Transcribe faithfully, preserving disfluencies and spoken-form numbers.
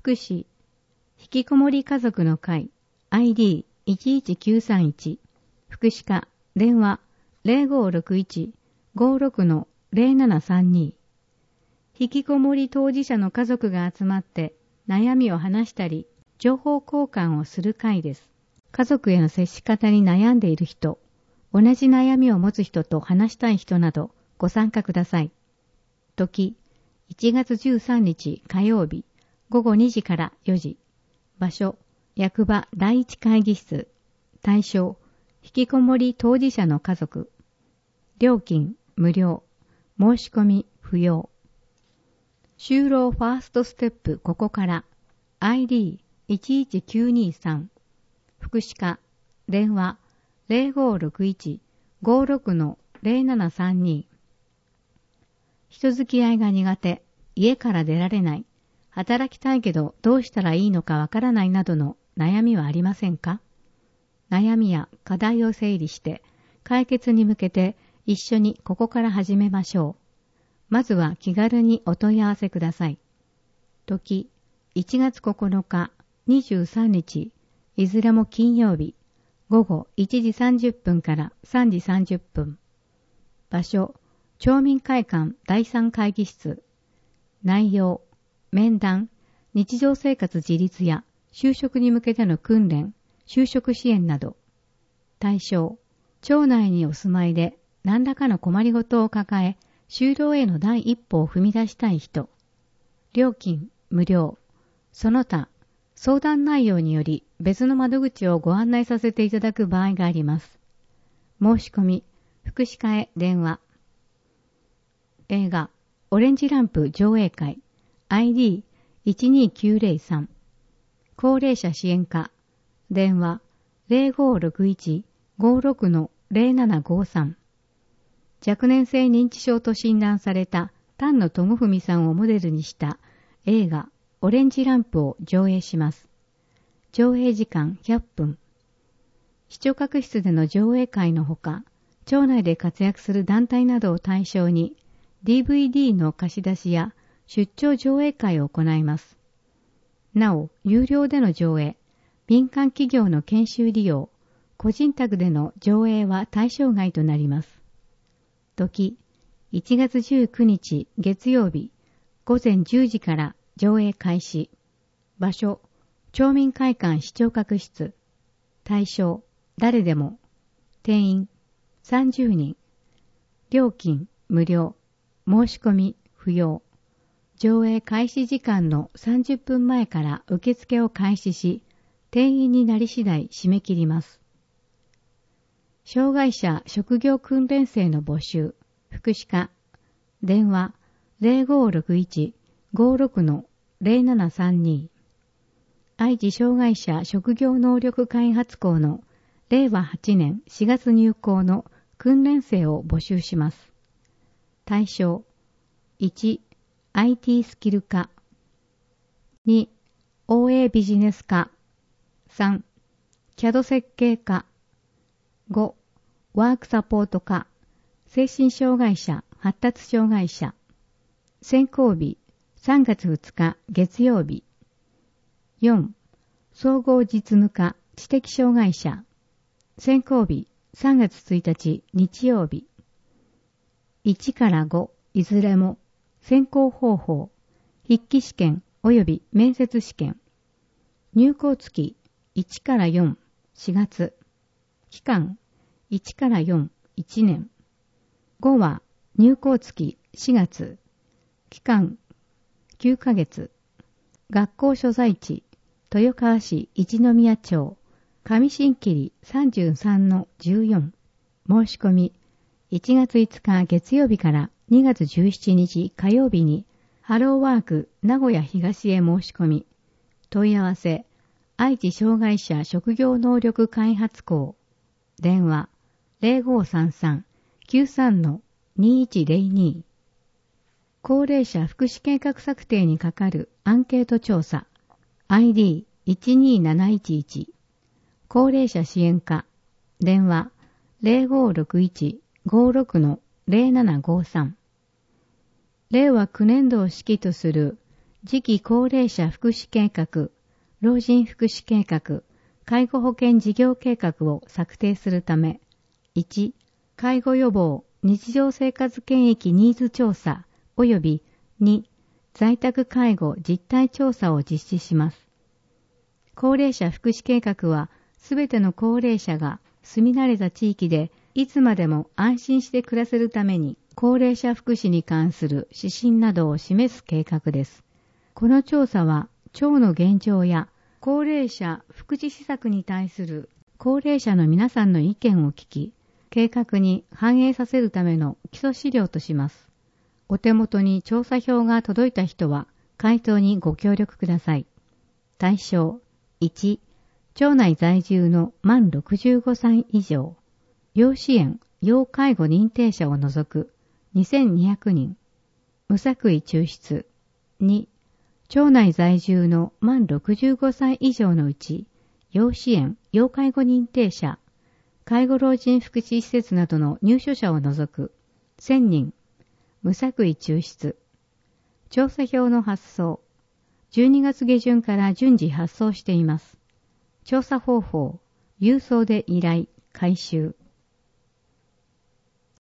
福祉、引きこもり家族の会 アイディーいちいちきゅうさんいち、福祉課電話 ゼロごろくいち ごろく ゼロななさんに。引きこもり当事者の家族が集まって悩みを話したり、情報交換をする会です。家族への接し方に悩んでいる人、同じ悩みを持つ人と話したい人などご参加ください。時、いちがつじゅうさんにち火曜日、ごごにじからよじ。場所、役場第一会議室。対象、引きこもり当事者の家族。料金、無料。申し込み、不要。就労ファーストステップここから。アイディーいちいちきゅうにさん。福祉課、電話ゼロごろくいち ごろく ゼロななさんに。人付き合いが苦手、家から出られない、働きたいけどどうしたらいいのかわからないなどの悩みはありませんか？悩みや課題を整理して解決に向けて一緒にここから始めましょう。まずは気軽にお問い合わせください。時、いちがつここのか、にじゅうさんにち、いずれも金曜日、ごごいちじさんじゅっぷんからさんじさんじゅっぷん。場所、町民会館だいさん会議室。内容、面談、日常生活自立や就職に向けての訓練、就職支援など。対象、町内にお住まいで何らかの困りごとを抱え、就労への第一歩を踏み出したい人。料金、無料。その他、相談内容により別の窓口をご案内させていただく場合があります。申し込み、福祉課へ電話。映画、オレンジランプ上映会 アイディーいちにきゅうゼロさん。高齢者支援課、電話ゼロごろくいち ごろく ゼロななごさん。若年性認知症と診断された丹野智文さんをモデルにした映画オレンジランプを上映します。上映時間ひゃっぷん。視聴覚室での上映会のほか、町内で活躍する団体などを対象に ディーブイディー の貸し出しや出張上映会を行います。なお、有料での上映、民間企業の研修利用、個人宅での上映は対象外となります。時、いちがつじゅうくにち月曜日、ごぜんじゅうじから上映開始。場所、町民会館視聴覚室。対象、誰でも。定員、さんじゅうにん。料金、無料。申し込み、不要。上映開始時間のさんじゅっぷんまえから受付を開始し、定員になり次第締め切ります。障害者職業訓練生の募集、福祉課、電話ゼロごろくいち ごろく ゼロななさんに。愛知障害者職業能力開発校のれいわはちねんしがつ入校の訓練生を募集します。対象、いち、アイティー スキル科、に、オーエー ビジネス科、さん、キャド 設計科、ご、ワークサポート科、精神障害者、発達障害者。選考日、さんがつふつか月曜日。よん、総合実務科、知的障害者。選考日、さんがつついたち日曜日。いちからご、いずれも、選考方法、筆記試験及び面接試験。入校月、いちからよん、しがつ。期間、いちからよん、いちねん。ごは入校月しがつ。期間、きゅうかげつ。学校所在地、豊川市一宮町、上新切さんじゅうさんのじゅうよん。申し込み、いちがついつか月曜日からにがつじゅうしちにち火曜日に、ハローワーク名古屋東へ申し込み、問い合わせ、愛知障害者職業能力開発校、電話ゼロごさんさん きゅうさんのにいちゼロに。高齢者福祉計画策定に係るアンケート調査 アイディーいちになないちいち。高齢者支援課、電話ゼロごろくいち ごろく ゼロななごさん。れいわきゅうねんどを指揮とする次期高齢者福祉計画、老人福祉計画、介護保険事業計画を策定するため、いち、介護予防、日常生活権益ニーズ調査及びに、在宅介護実態調査を実施します。高齢者福祉計画は、すべての高齢者が住み慣れた地域でいつまでも安心して暮らせるために、高齢者福祉に関する指針などを示す計画です。この調査は、町の現状や高齢者福祉施策に対する高齢者の皆さんの意見を聞き、計画に反映させるための基礎資料とします。お手元に調査票が届いた人は、回答にご協力ください。対象いち、町内在住の満ろくじゅうごさい以上、要支援・要介護認定者を除くにせんにひゃくにん、無作為抽出。に、町内在住の満ろくじゅうごさい以上のうち、要支援・要介護認定者、介護老人福祉施設などの入所者を除くせんにん、無作為抽出。調査票の発送。じゅうにがつ下旬から順次発送しています。調査方法、郵送で依頼、回収。